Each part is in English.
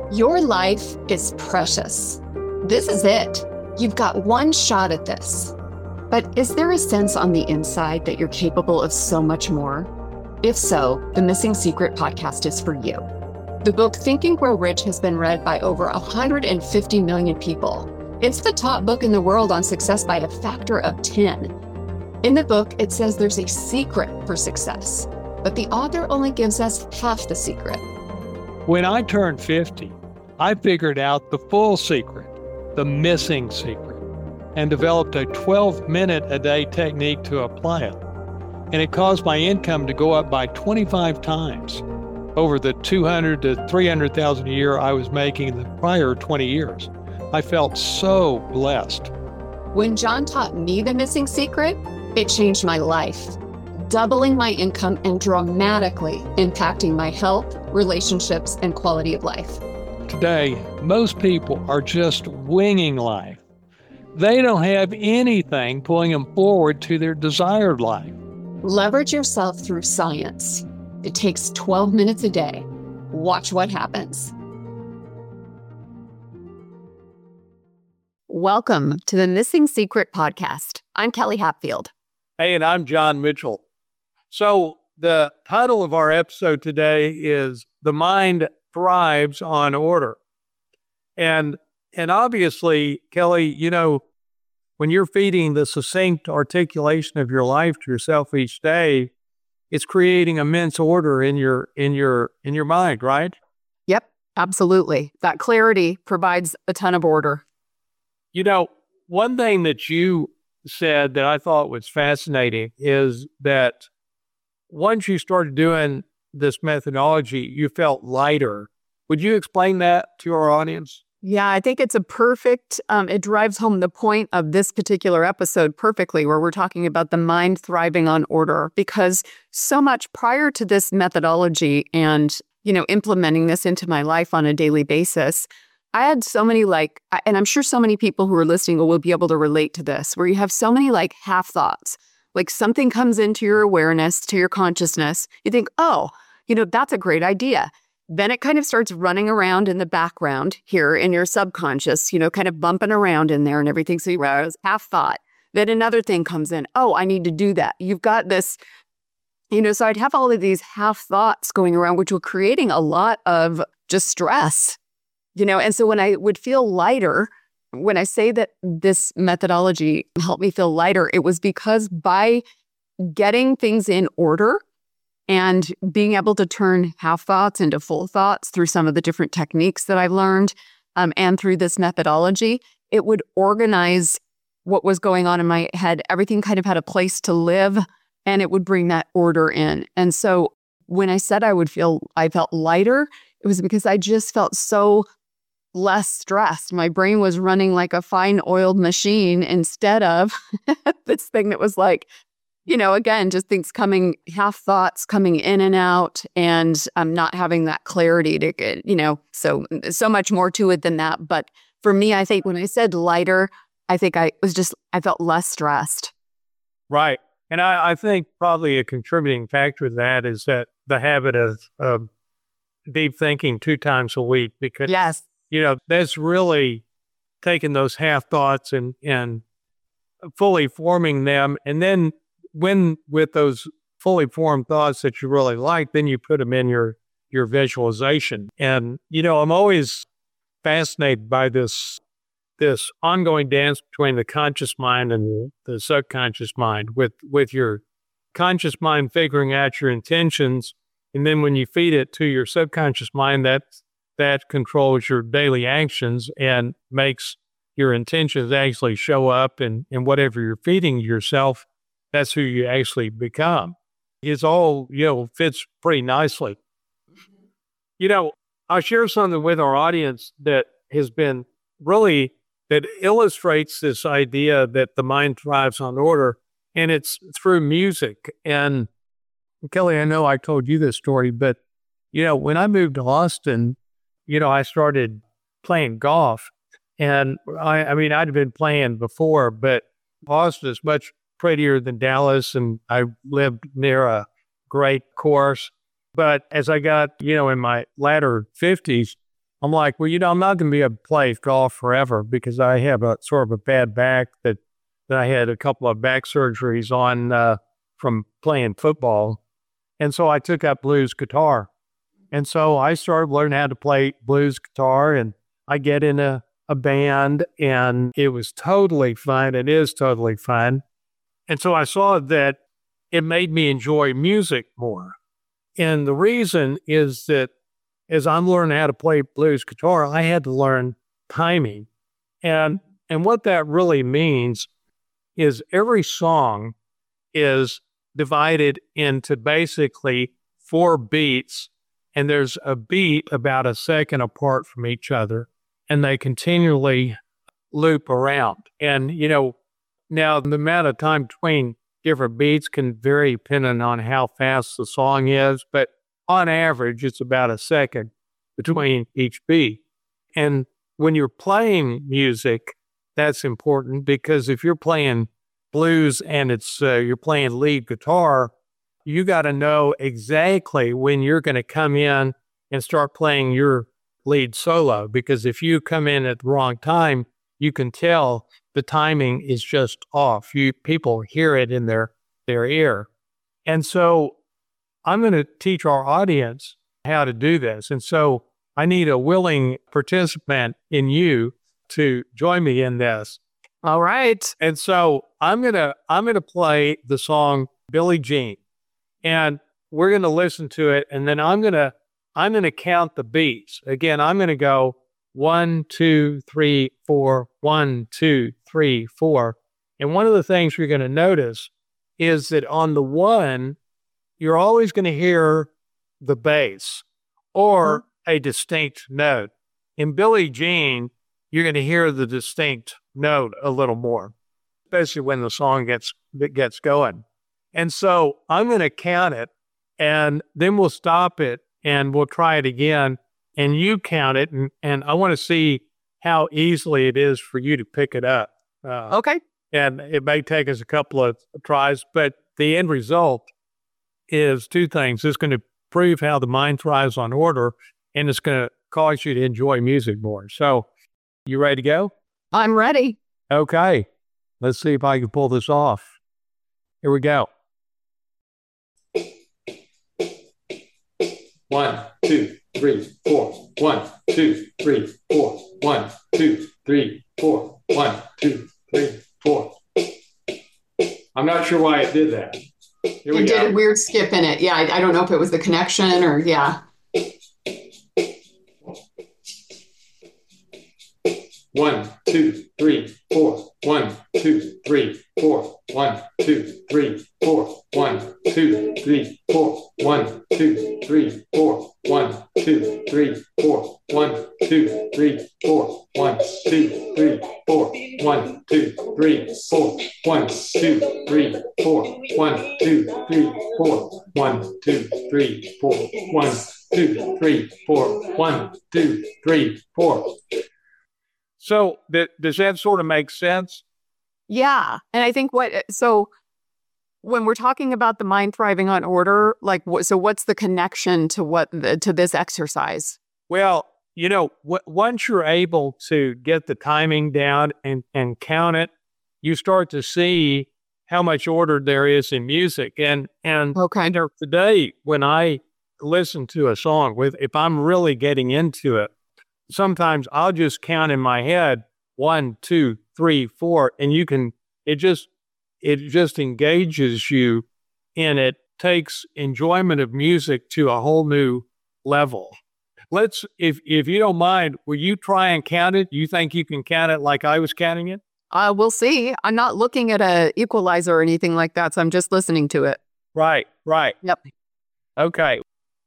Your life is precious. This is it. You've got one shot at this. But is there a sense on the inside that you're capable of so much more? If so, the Missing Secret podcast is for you. The book Think and Grow Rich has been read by over 150 million people. It's the top book in the world on success by a factor of 10. In the book, it says there's a secret for success, but the author only gives us half the secret. When I turned 50, I figured out the full secret, the missing secret, and developed a 12-minute-a-day technique to apply it. And it caused my income to go up by 25 times over the $200,000 to $300,000 a year I was making in the prior 20 years. I felt so blessed. When John taught me the missing secret, it changed my life, doubling my income and dramatically impacting my health, relationships, and quality of life. Today, most people are just winging life. They don't have anything pulling them forward to their desired life. Leverage yourself through science. It takes 12 minutes a day. Watch what happens. Welcome to the Missing Secret podcast. I'm Kelly Hatfield. Hey, and I'm John Mitchell. So the title of our episode today is The Mind Thrives on Order. And obviously, Kelly, you know, when you're feeding the succinct articulation of your life to yourself each day, it's creating immense order in your mind, right? Yep, absolutely. That clarity provides a ton of order. You know, one thing that you said that I thought was fascinating is that once you started doing this methodology, you felt lighter. Would you explain that to our audience? Yeah, I think it's a perfect, it drives home the point of this particular episode perfectly, where we're talking about the mind thriving on order, because so much prior to this methodology and, you know, implementing this into my life on a daily basis, I had so many and I'm sure so many people who are listening will be able to relate to this, where you have so many half thoughts, like something comes into your awareness, to your consciousness. You think, oh, you know, that's a great idea. Then it kind of starts running around in the background here in your subconscious, you know, kind of bumping around in there and everything. So you half thought. Then another thing comes in. Oh, I need to do that. You've got this, you know, so I'd have all of these half thoughts going around, which were creating a lot of just stress, you know. And so when I would feel lighter, when I say that this methodology helped me feel lighter, it was because by getting things in order and being able to turn half thoughts into full thoughts through some of the different techniques that I've learned and through this methodology, it would organize what was going on in my head. Everything kind of had a place to live, and it would bring that order in. And so when I said I felt lighter, it was because I just felt so less stressed. My brain was running like a fine oiled machine instead of this thing that was like, you know, again, just half thoughts coming in and out, and I'm not having that clarity to get, you know, so much more to it than that. But for me, I think when I said lighter, I think I felt less stressed. Right. And I think probably a contributing factor to that is that the habit of deep thinking 2 times a week, because, yes, you know, that's really taking those half thoughts and fully forming them. And then when with those fully formed thoughts that you really like, then you put them in your visualization. And, you know, I'm always fascinated by this ongoing dance between the conscious mind and the subconscious mind, with your conscious mind figuring out your intentions. And then when you feed it to your subconscious mind, that controls your daily actions and makes your intentions actually show up in whatever you're feeding yourself. That's who you actually become. It's all, you know, fits pretty nicely. You know, I'll share something with our audience that illustrates this idea that the mind thrives on order, and it's through music. And Kelly, I know I told you this story, but, you know, when I moved to Austin, you know, I started playing golf. And I mean, I'd been playing before, but Austin is much prettier than Dallas, and I lived near a great course. But as I got, you know, in my latter 50s, I'm like, well, I'm not going to be able to play golf forever because I have a sort of a bad back that I had a couple of back surgeries on from playing football. And so I took up blues guitar. And so I started learning how to play blues guitar, and I get in a band, and it was totally fun. It is totally fun. And so I saw that it made me enjoy music more. And the reason is that as I'm learning how to play blues guitar, I had to learn timing. And what that really means is every song is divided into basically 4 beats, and there's a beat about a second apart from each other, and they continually loop around. And, now the amount of time between different beats can vary depending on how fast the song is, but on average, it's about a second between each beat. And when you're playing music, that's important because if you're playing blues and it's you're playing lead guitar, you got to know exactly when you're going to come in and start playing your lead solo, because if you come in at the wrong time, you can tell the timing is just off. People hear it in their ear. And so I'm going to teach our audience how to do this. And so I need a willing participant in you to join me in this. All right. And so I'm gonna play the song Billie Jean, and we're gonna listen to it, and then I'm gonna count the beats. Again, I'm gonna go 1, 2, 3, 4, 1, 2, 3, 4. And one of the things you're gonna notice is that on the 1, you're always gonna hear the bass or a distinct note. In Billie Jean, you're gonna hear the distinct note a little more, especially when the song gets going. And so I'm going to count it, and then we'll stop it, and we'll try it again, and you count it, and I want to see how easily it is for you to pick it up. Okay. And it may take us a couple of tries, but the end result is 2 things. It's going to prove how the mind thrives on order, and it's going to cause you to enjoy music more. So, you ready to go? I'm ready. Okay. Let's see if I can pull this off. Here we go. 1, 2, 3, 4. 1, 2, 3, 4. 1, 2, 3, 4. 1, 2, 3, 4. I'm not sure why it did that. Here we It go. did a weird skip in it. Yeah, I don't know if it was the connection or, yeah. 1, 2, 3, 4. 1, 2, 3, 4. 1, 2, 3, 4. 1, 2, 3, 4. 1, 2, 3, 4. 1, 2, 3, 4. 1, 2, 3, 4. 1, 2, 3, 4. 1, 2, 3, 4. 1, 2, 3, 4. 1, 2, 3, 4. 1, 2, 3, 4. 1, 2, 3, 4. 1, 2, 3, 4. So does that sort of make sense? Yeah. And I think so when we're talking about the mind thriving on order, so what's the connection to to this exercise? Well, once you're able to get the timing down and count it, you start to see how much order there is in music. And okay. Today, when I listen to a song, if I'm really getting into it, sometimes I'll just count in my head 1, 2, 3, 4, and it just engages you, and it takes enjoyment of music to a whole new level. If you don't mind, will you try and count it? You think you can count it like I was counting it? We'll see. I'm not looking at a equalizer or anything like that, so I'm just listening to it. Right. Yep. Okay.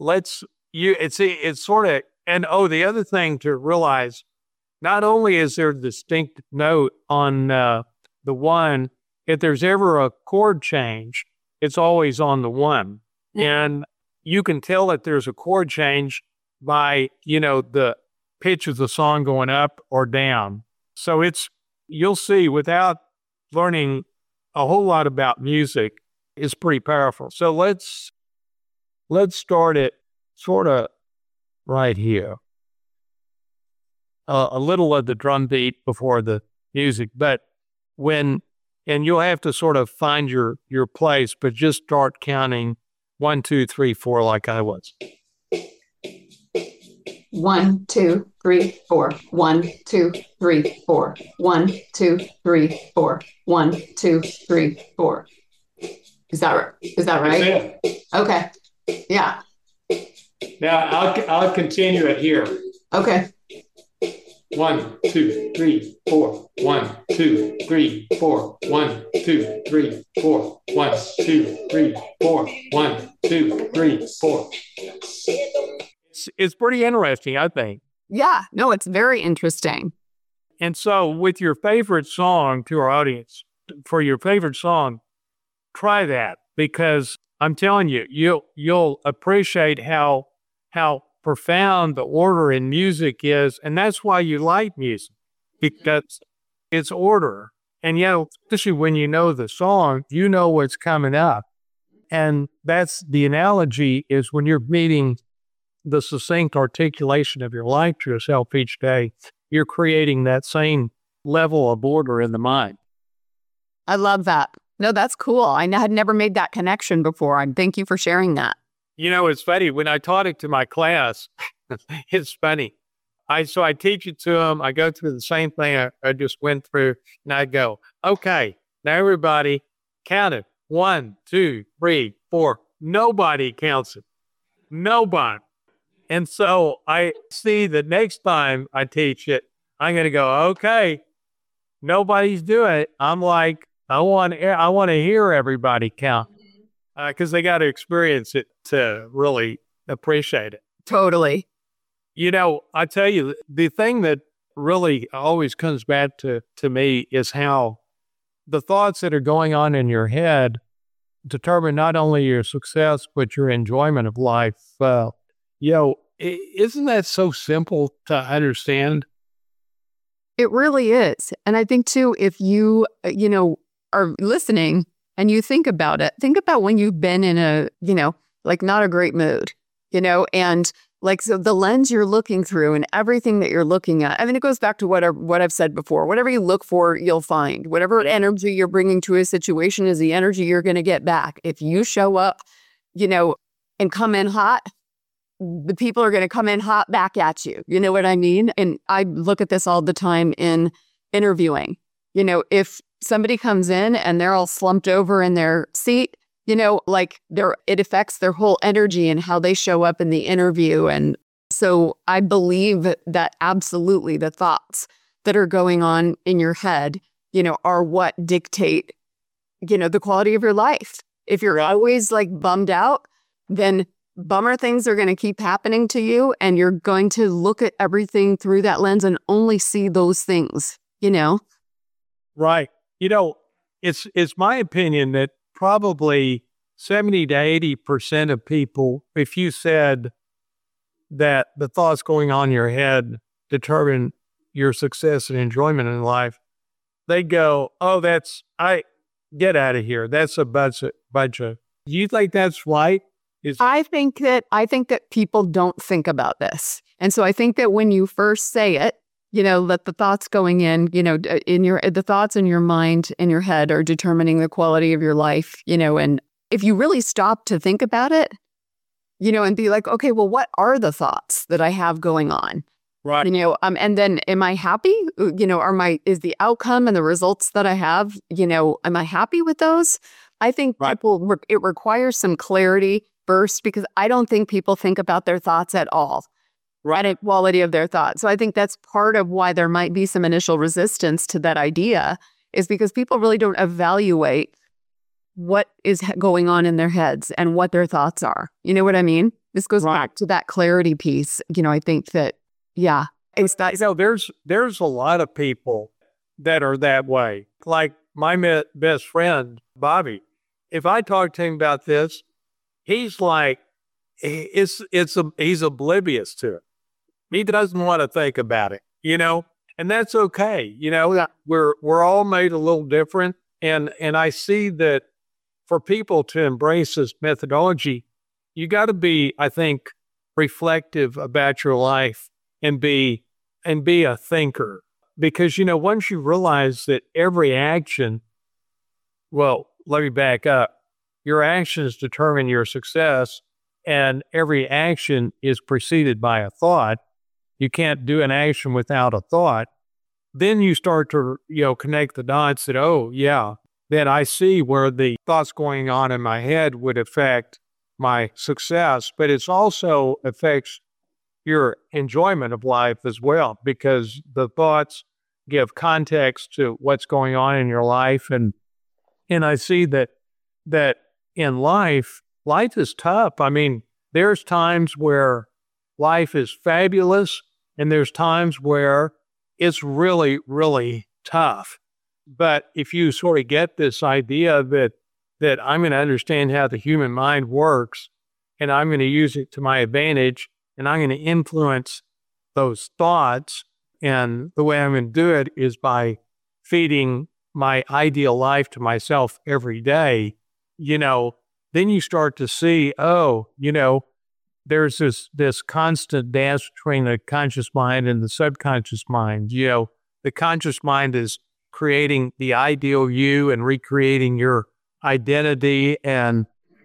It's sort of. And the other thing to realize, not only is there a distinct note on the 1, if there's ever a chord change, it's always on the 1. And you can tell that there's a chord change by, the pitch of the song going up or down. So you'll see, without learning a whole lot about music, it's pretty powerful. So let's start it sort of right here. a little of the drum beat before the music, but and you'll have to sort of find your place, but just start counting 1, 2, 3, 4, like I was. 1, 2, 3, 4. 1, 2, 3, 4. 1, 2, 3, 4. 1, 2, 3, 4. Is that right? That's it. Okay. Yeah. Now I'll continue it here. Okay. 1, 2, 3, 4. 1, 2, 3, 4. 1, 2, 3, 4. 1, 2, 3, 4. 1, 2, 3, 4. It's pretty interesting, I think. Yeah. No, it's very interesting. And so with your favorite song, to our audience, for your favorite song, try that, because I'm telling you, you'll appreciate how profound the order in music is, and that's why you like music, because it's order. And especially when you know the song, you know what's coming up. And that's the analogy, is when you're meeting the succinct articulation of your life to yourself each day, you're creating that same level of order in the mind. I love that. No, that's cool. I had never made that connection before. Thank you for sharing that. It's funny. When I taught it to my class, it's funny. I teach it to them. I go through the same thing I just went through, and I go, okay, now everybody count it. 1, 2, 3, 4. Nobody counts it. Nobody. And so I see the next time I teach it, I'm going to go, okay, nobody's doing it. I'm like, I want to hear everybody count, because they got to experience it to really appreciate it. Totally. I tell you, the thing that really always comes back to me is how the thoughts that are going on in your head determine not only your success, but your enjoyment of life. Isn't that so simple to understand? It really is. And I think too, if you, are listening and you think about it, think about when you've been in a, like not a great mood, and like, so the lens you're looking through and everything that you're looking at, I mean, it goes back to what I've said before. Whatever you look for, you'll find. Whatever energy you're bringing to a situation is the energy you're going to get back. If you show up, and come in hot, the people are going to come in hot back at you. You know what I mean? And I look at this all the time in interviewing. If somebody comes in and they're all slumped over in their seat, it affects their whole energy and how they show up in the interview. And so I believe that absolutely the thoughts that are going on in your head, are what dictate, the quality of your life. If you're always like bummed out, then bummer things are going to keep happening to you, and you're going to look at everything through that lens and only see those things, Right. It's my opinion that probably 70 to 80% of people, if you said that the thoughts going on in your head determine your success and enjoyment in life, they go, oh, I get out of here. That's a bunch of. Do you think that's right? I think that people don't think about this. And so I think that when you first say it, that the thoughts going in, the thoughts in your mind, in your head, are determining the quality of your life, and if you really stop to think about it, and be like, okay, well, what are the thoughts that I have going on? Right. And then am I happy? Is the outcome and the results that I have, am I happy with those? I think it requires some clarity first, because I don't think people think about their thoughts at all. Right. And the quality of their thoughts. So I think that's part of why there might be some initial resistance to that idea, is because people really don't evaluate what is going on in their heads and what their thoughts are. You know what I mean? This goes back to that clarity piece. I think that, it's that. There's a lot of people that are that way. Like my best friend, Bobby, if I talk to him about this, he's like, he's oblivious to it. He doesn't want to think about it, and that's okay. We're all made a little different. And I see that for people to embrace this methodology, you got to be, I think, reflective about your life and be and be a thinker. Because, once you realize that every action, well, let me back up. Your actions determine your success, and every action is preceded by a thought. You can't do an action without a thought. Then you start to, connect the dots that, oh, yeah, then I see where the thoughts going on in my head would affect my success, but it also affects your enjoyment of life as well, because the thoughts give context to what's going on in your life. And I see that in life is tough. I mean, there's times where life is fabulous, and there's times where it's really, really tough. But if you sort of get this idea that I'm going to understand how the human mind works, and I'm going to use it to my advantage, and I'm going to influence those thoughts, and the way I'm going to do it is by feeding my ideal life to myself every day, then you start to see, there's this constant dance between the conscious mind and the subconscious mind. The conscious mind is creating the ideal you and recreating your identity. And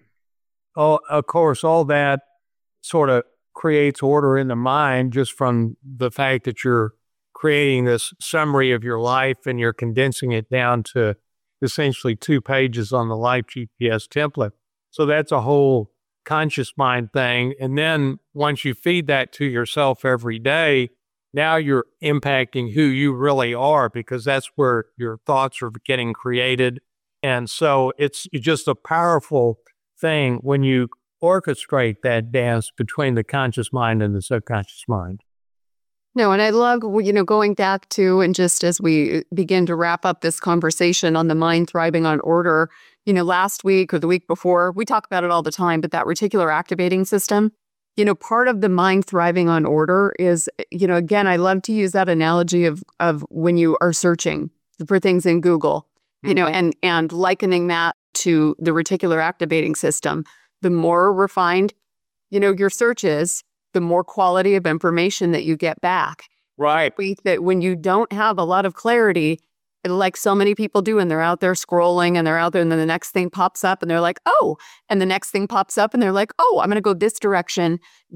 of course, all that sort of creates order in the mind just from the fact that you're creating this summary of your life and you're condensing it down to essentially 2 pages on the Life GPS template. So that's a whole conscious mind thing. And then once you feed that to yourself every day, now you're impacting who you really are, because that's where your thoughts are getting created. And so it's just a powerful thing when you orchestrate that dance between the conscious mind and the subconscious mind. No, and I love, going back to, and just as we begin to wrap up this conversation on the mind thriving on order, last week or the week before, we talk about it all the time, but that reticular activating system, part of the mind thriving on order is, again, I love to use that analogy of when you are searching for things in Google, and likening that to the reticular activating system. The more refined, your search is, the more quality of information that you get back. Right. That when you don't have a lot of clarity, like so many people do, and they're out there scrolling and they're out there, and then the next thing pops up and they're like, oh, and the next thing pops up and they're like, oh, I'm going to go this direction.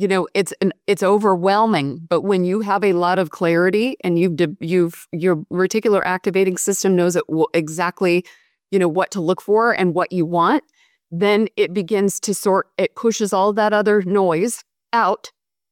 It's overwhelming. But when you have a lot of clarity and your reticular activating system knows exactly, what to look for and what you want, then it begins to it pushes all that other noise out,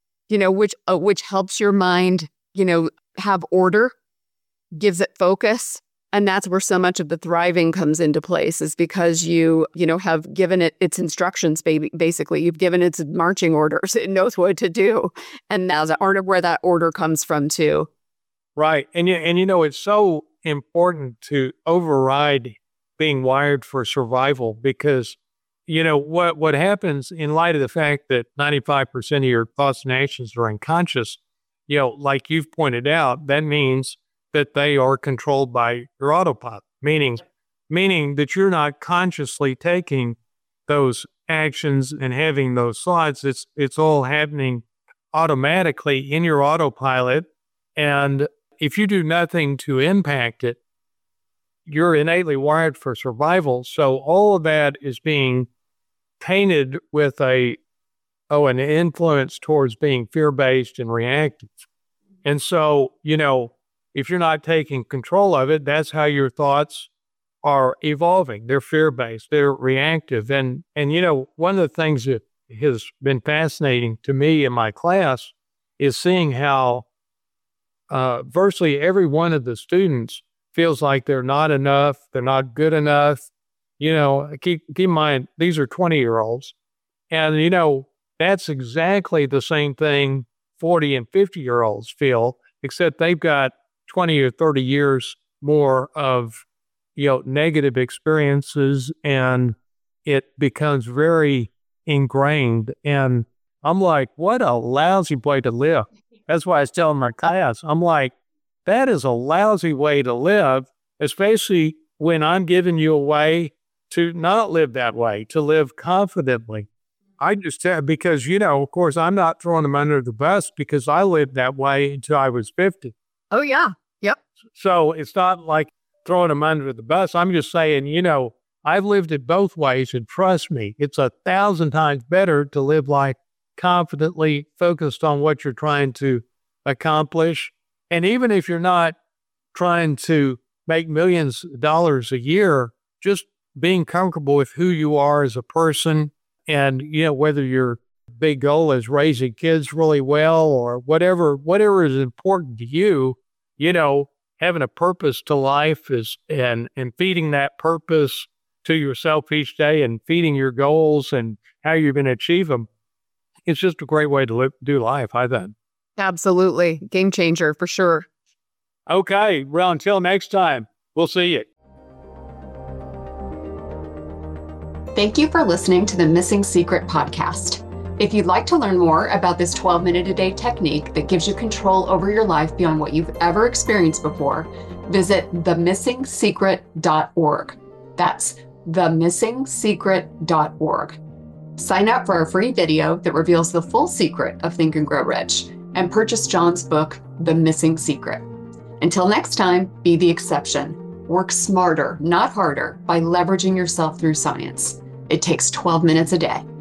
which helps your mind, have order, gives it focus. And that's where so much of the thriving comes into place, is because you have given it its instructions, basically. You've given it its marching orders. It knows what to do. And that's part of where that order comes from too. Right. And it's so important to override being wired for survival, because what happens in light of the fact that 95% of your thoughts and actions are unconscious, like you've pointed out, that means that they are controlled by your autopilot, meaning that you're not consciously taking those actions and having those thoughts. It's all happening automatically in your autopilot. And if you do nothing to impact it, you're innately wired for survival. So all of that is being painted with an influence towards being fear-based and reactive. And so, if you're not taking control of it, that's how your thoughts are evolving. They're fear-based, they're reactive. And one of the things that has been fascinating to me in my class is seeing how virtually every one of the students feels like they're not enough, they're not good enough. Keep in mind, these are 20-year-olds. And, that's exactly the same thing 40 and 50-year-olds feel, except they've got 20 or 30 years more of, negative experiences, and it becomes very ingrained. And I'm like, what a lousy way to live. That's why I was telling my class, I'm like, that is a lousy way to live, especially when I'm giving you a way to not live that way, to live confidently. I just said, because, of course, I'm not throwing them under the bus because I lived that way until I was 50. Oh, yeah. Yep. So it's not like throwing them under the bus. I'm just saying, I've lived it both ways, and trust me, it's 1,000 times better to live life confidently, focused on what you're trying to accomplish. And even if you're not trying to make millions of dollars a year, just being comfortable with who you are as a person, and, whether your big goal is raising kids really well or whatever is important to you, having a purpose to life and feeding that purpose to yourself each day and feeding your goals and how you're going to achieve them. It's just a great way to do life, I think. Absolutely. Game changer for sure. Okay. Well, until next time, we'll see you. Thank you for listening to the Missing Secret podcast. If you'd like to learn more about this 12-minute-a-day technique that gives you control over your life beyond what you've ever experienced before, visit themissingsecret.org. That's themissingsecret.org. Sign up for our free video that reveals the full secret of Think and Grow Rich, and purchase John's book, The Missing Secret. Until next time, be the exception. Work smarter, not harder, by leveraging yourself through science. It takes 12 minutes a day.